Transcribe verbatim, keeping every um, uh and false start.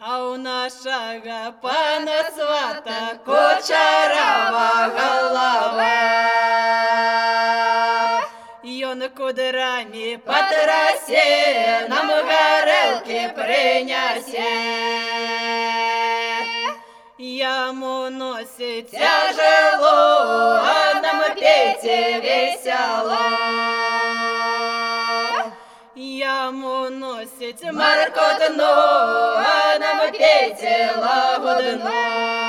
А у нашего пана свата кучерава голова. И он кудрами по трассе нам горелки принесе. Ему носит тяжело, а нам петь весело. Ему носит маркотно, а нам петь лагодно.